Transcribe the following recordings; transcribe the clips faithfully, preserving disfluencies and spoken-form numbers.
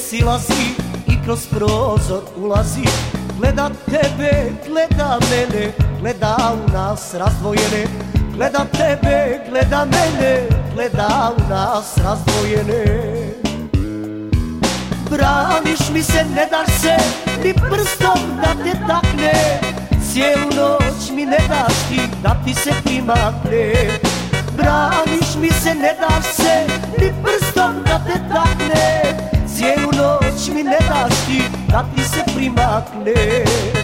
silazi i kroz prozor ulazi. Gleda tebe, gleda mene, gleda u nas razdvojene. Gleda tebe, gleda mene, gleda u nas razdvojene. Braniš mi se, ne daš se ni prstom da te takne. Cijelu noć mi ne daš ti da ti se primakne. Braniš mi se, ne daš se ni prstom da te takne. Cijelu noć mi ne daš ti da ti se primakne.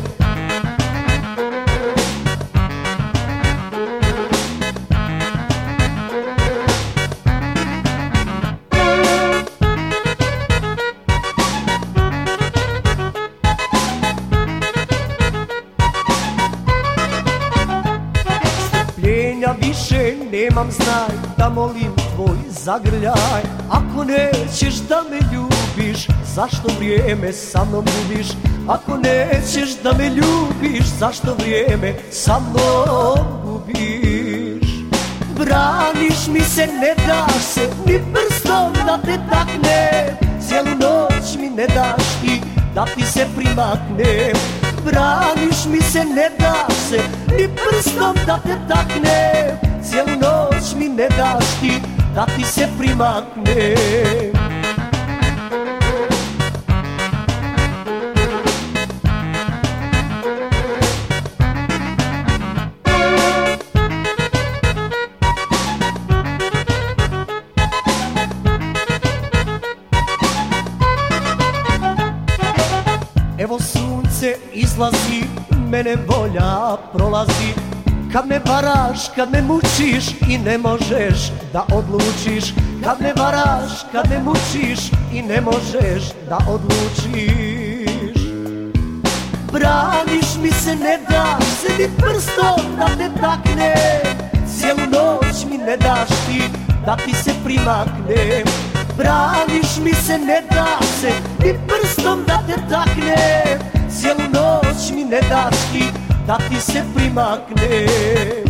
Strpljenja više nemam, znaj da molim tvoj zagrljaj. Ako nećeš da me ljubiš, zašto vrijeme sa mnom gubiš? Ako nećeš da me ljubiš, zašto vrijeme sa mnom gubiš? Braniš mi se, ne daš se ni prstom da te takne. Cijelu noć mi ne daš ti da ti se primakne. Braniš mi se, ne daš se ni prstom da te takne. Cijelu noć mi ne daš ti da ti se primakne. Evo sunce izlazi, mene volja prolazi. Kad me varaš, kad me mučiš i ne možeš da odlučiš. Kad me varaš, kad me mučiš i ne možeš da odlučiš. Braniš mi se, ne daš se ni prstom da te takne. Cijelu noć mi ne daš ti da ti se primakne. Braniš mi se, ne daš se ni prstom da te takne. Cijelu noć mi ne daš ti da ti se primakne.